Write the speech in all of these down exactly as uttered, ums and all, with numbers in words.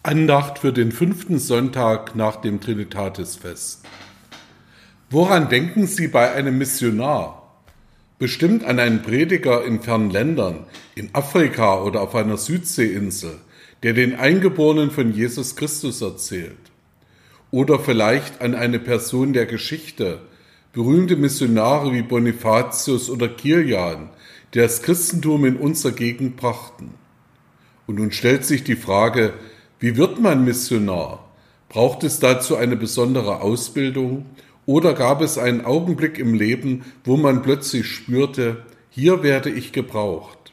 Andacht für den fünften Sonntag nach dem Trinitatisfest. Woran denken Sie bei einem Missionar? Bestimmt an einen Prediger in fernen Ländern, in Afrika oder auf einer Südseeinsel, der den Eingeborenen von Jesus Christus erzählt. Oder vielleicht an eine Person der Geschichte, berühmte Missionare wie Bonifatius oder Kilian, die das Christentum in unserer Gegend brachten. Und nun stellt sich die Frage, wie wird man Missionar? Braucht es dazu eine besondere Ausbildung? Oder gab es einen Augenblick im Leben, wo man plötzlich spürte, hier werde ich gebraucht?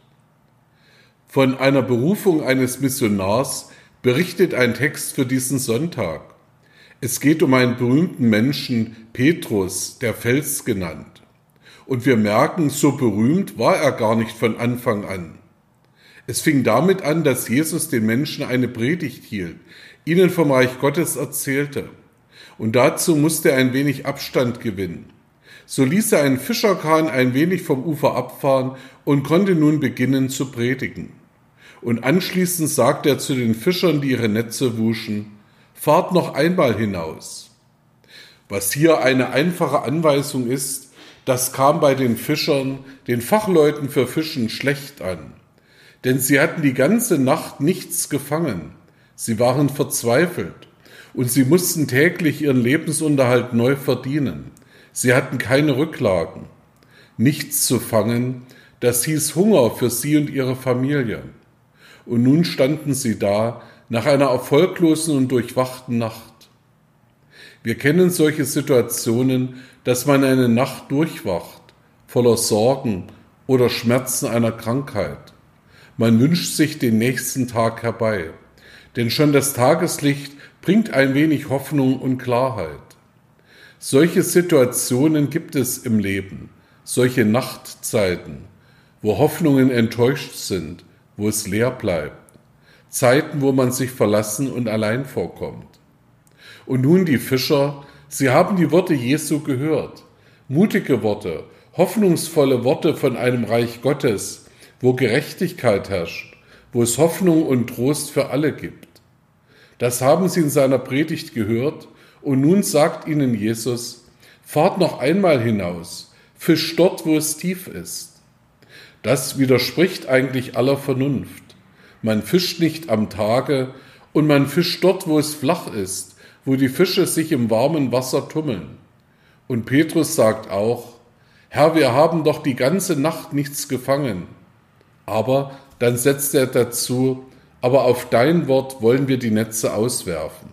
Von einer Berufung eines Missionars berichtet ein Text für diesen Sonntag. Es geht um einen berühmten Menschen, Petrus, der Fels genannt. Und wir merken, so berühmt war er gar nicht von Anfang an. Es fing damit an, dass Jesus den Menschen eine Predigt hielt, ihnen vom Reich Gottes erzählte. Und dazu musste er ein wenig Abstand gewinnen. So ließ er einen Fischerkahn ein wenig vom Ufer abfahren und konnte nun beginnen zu predigen. Und anschließend sagte er zu den Fischern, die ihre Netze wuschen, fahrt noch einmal hinaus. Was hier eine einfache Anweisung ist, das kam bei den Fischern, den Fachleuten für Fischen, schlecht an. Denn sie hatten die ganze Nacht nichts gefangen. Sie waren verzweifelt und sie mussten täglich ihren Lebensunterhalt neu verdienen. Sie hatten keine Rücklagen. Nichts zu fangen, das hieß Hunger für sie und ihre Familie. Und nun standen sie da, nach einer erfolglosen und durchwachten Nacht. Wir kennen solche Situationen, dass man eine Nacht durchwacht, voller Sorgen oder Schmerzen einer Krankheit. Man wünscht sich den nächsten Tag herbei, denn schon das Tageslicht bringt ein wenig Hoffnung und Klarheit. Solche Situationen gibt es im Leben, solche Nachtzeiten, wo Hoffnungen enttäuscht sind, wo es leer bleibt, Zeiten, wo man sich verlassen und allein vorkommt. Und nun die Fischer, sie haben die Worte Jesu gehört, mutige Worte, hoffnungsvolle Worte von einem Reich Gottes, wo Gerechtigkeit herrscht, wo es Hoffnung und Trost für alle gibt. Das haben sie in seiner Predigt gehört und nun sagt ihnen Jesus, fahrt noch einmal hinaus, fischt dort, wo es tief ist. Das widerspricht eigentlich aller Vernunft. Man fischt nicht am Tage und man fischt dort, wo es flach ist, wo die Fische sich im warmen Wasser tummeln. Und Petrus sagt auch, Herr, wir haben doch die ganze Nacht nichts gefangen. Aber dann setzt er dazu, aber auf dein Wort wollen wir die Netze auswerfen.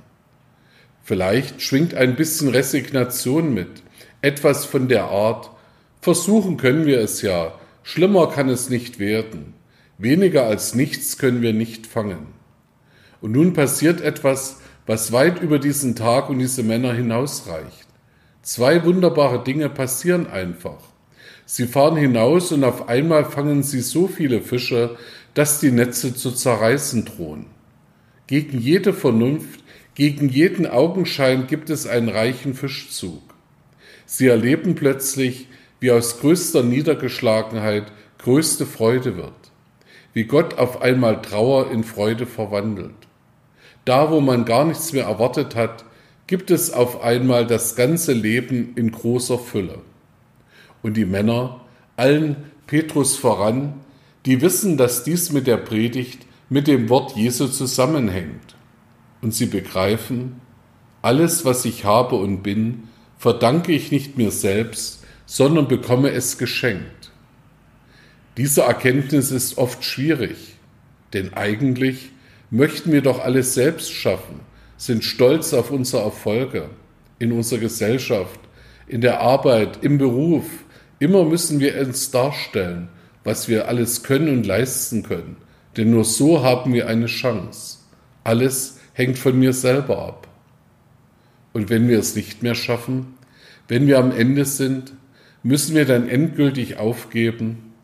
Vielleicht schwingt ein bisschen Resignation mit, etwas von der Art, versuchen können wir es ja, schlimmer kann es nicht werden, weniger als nichts können wir nicht fangen. Und nun passiert etwas, was weit über diesen Tag und diese Männer hinausreicht. Zwei wunderbare Dinge passieren einfach. Sie fahren hinaus und auf einmal fangen sie so viele Fische, dass die Netze zu zerreißen drohen. Gegen jede Vernunft, gegen jeden Augenschein gibt es einen reichen Fischzug. Sie erleben plötzlich, wie aus größter Niedergeschlagenheit größte Freude wird, wie Gott auf einmal Trauer in Freude verwandelt. Da, wo man gar nichts mehr erwartet hat, gibt es auf einmal das ganze Leben in großer Fülle. Und die Männer, allen Petrus voran, die wissen, dass dies mit der Predigt, mit dem Wort Jesu zusammenhängt. Und sie begreifen, alles, was ich habe und bin, verdanke ich nicht mir selbst, sondern bekomme es geschenkt. Diese Erkenntnis ist oft schwierig, denn eigentlich möchten wir doch alles selbst schaffen, sind stolz auf unsere Erfolge in unserer Gesellschaft, in der Arbeit, im Beruf. Immer müssen wir uns darstellen, was wir alles können und leisten können, denn nur so haben wir eine Chance. Alles hängt von mir selber ab. Und wenn wir es nicht mehr schaffen, wenn wir am Ende sind, müssen wir dann endgültig aufgeben.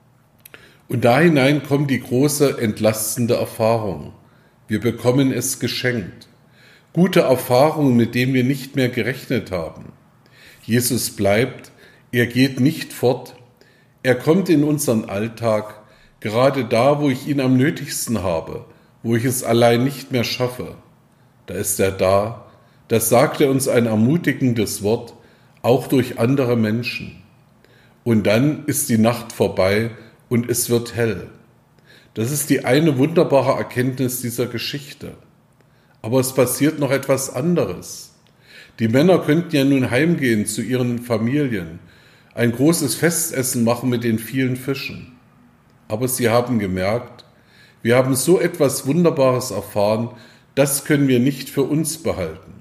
Und da hinein kommt die große entlastende Erfahrung. Wir bekommen es geschenkt. Gute Erfahrungen, mit denen wir nicht mehr gerechnet haben. Jesus bleibt, er geht nicht fort, er kommt in unseren Alltag, gerade da, wo ich ihn am nötigsten habe, wo ich es allein nicht mehr schaffe, da ist er da, da sagt er uns ein ermutigendes Wort, auch durch andere Menschen. Und dann ist die Nacht vorbei und es wird hell. Das ist die eine wunderbare Erkenntnis dieser Geschichte. Aber es passiert noch etwas anderes. Die Männer könnten ja nun heimgehen zu ihren Familien, ein großes Festessen machen mit den vielen Fischen. Aber sie haben gemerkt, wir haben so etwas Wunderbares erfahren, das können wir nicht für uns behalten.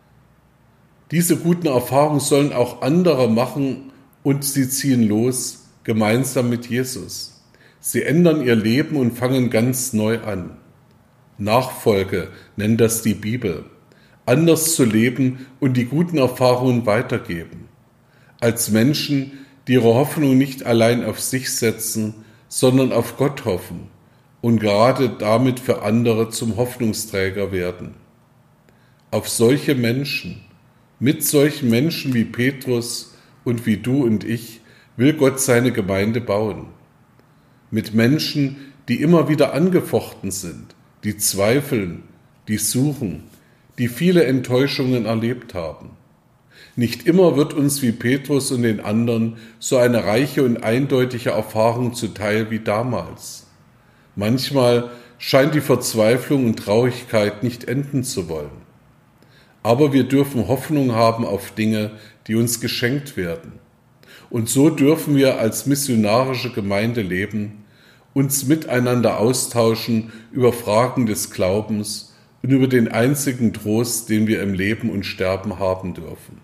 Diese guten Erfahrungen sollen auch andere machen und sie ziehen los, gemeinsam mit Jesus. Sie ändern ihr Leben und fangen ganz neu an. Nachfolge nennt das die Bibel. Anders zu leben und die guten Erfahrungen weitergeben. Als Menschen, die ihre Hoffnung nicht allein auf sich setzen, sondern auf Gott hoffen und gerade damit für andere zum Hoffnungsträger werden. Auf solche Menschen, mit solchen Menschen wie Petrus und wie du und ich, will Gott seine Gemeinde bauen. Mit Menschen, die immer wieder angefochten sind, die zweifeln, die suchen, die viele Enttäuschungen erlebt haben. Nicht immer wird uns wie Petrus und den anderen so eine reiche und eindeutige Erfahrung zuteil wie damals. Manchmal scheint die Verzweiflung und Traurigkeit nicht enden zu wollen. Aber wir dürfen Hoffnung haben auf Dinge, die uns geschenkt werden. Und so dürfen wir als missionarische Gemeinde leben, uns miteinander austauschen über Fragen des Glaubens und über den einzigen Trost, den wir im Leben und Sterben haben dürfen.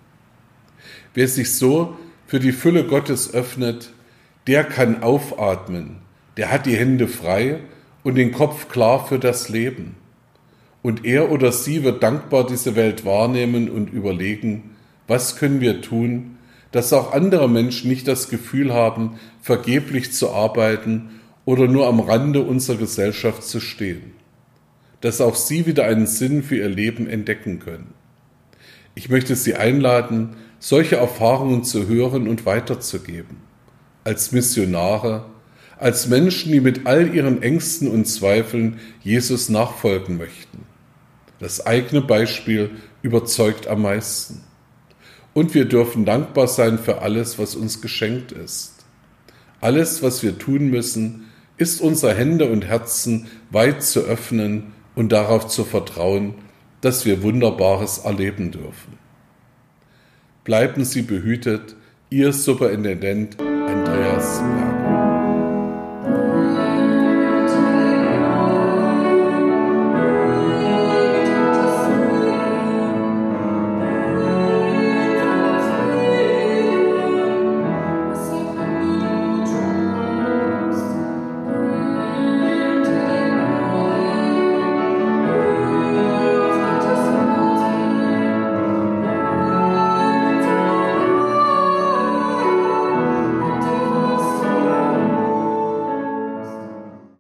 Wer sich so für die Fülle Gottes öffnet, der kann aufatmen, der hat die Hände frei und den Kopf klar für das Leben. Und er oder sie wird dankbar diese Welt wahrnehmen und überlegen, was können wir tun, dass auch andere Menschen nicht das Gefühl haben, vergeblich zu arbeiten oder nur am Rande unserer Gesellschaft zu stehen. Dass auch sie wieder einen Sinn für ihr Leben entdecken können. Ich möchte Sie einladen, solche Erfahrungen zu hören und weiterzugeben. Als Missionare, als Menschen, die mit all ihren Ängsten und Zweifeln Jesus nachfolgen möchten. Das eigene Beispiel überzeugt am meisten. Und wir dürfen dankbar sein für alles, was uns geschenkt ist. Alles, was wir tun müssen, ist unsere Hände und Herzen weit zu öffnen und darauf zu vertrauen, dass wir Wunderbares erleben dürfen. Bleiben Sie behütet, Ihr Superintendent Andreas Berger.